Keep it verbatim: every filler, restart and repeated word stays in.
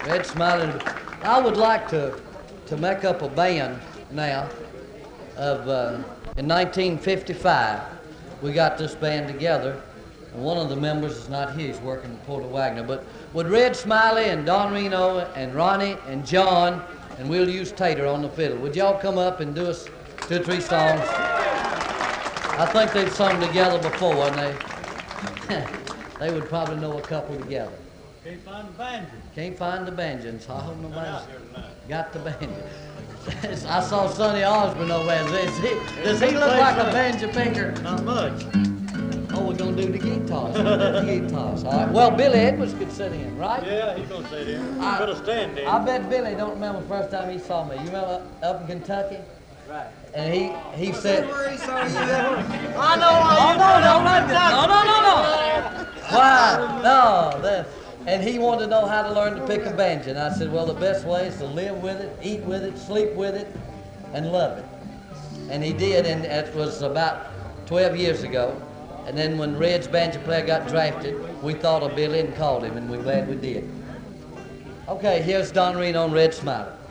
Red Smiley. I would like to to make up a band now. Of uh, in nineteen fifty-five, we got this band together. And one of the members is not here; he's working at Porter Wagner. But with Red Smiley and Don Reno and Ronnie and John, and we'll use Tater on the fiddle. Would y'all come up and do us two or three songs? I think they've sung together before, and they they would probably know a couple together. Can't find the banjo. Can't find the banjos. I hope nobody's got the banjo. I saw Sonny Osborne over there. Does he, does he look like a banjo picker? Not much. Oh, we're going to do the guitars. We'll do the guitars. All right. Well, Billy Edwards could sit in, right? Yeah, he's gonna sit in. I- Put a stand in. I bet Billy don't remember the first time he saw me. You remember up in Kentucky? Right. And he, he said... Where he saw you at? I know why Oh, you no, no, done no, that. no, no, no, no. Why? No. That, and he wanted to know how to learn to pick a banjo. And I said, well, the best way is to live with it, eat with it, sleep with it, and love it. And he did, and it was about twelve years ago. And then when Red's banjo player got drafted, we thought of Billy and called him, and we're glad we did. Okay, here's Don Reno and Red Smiley.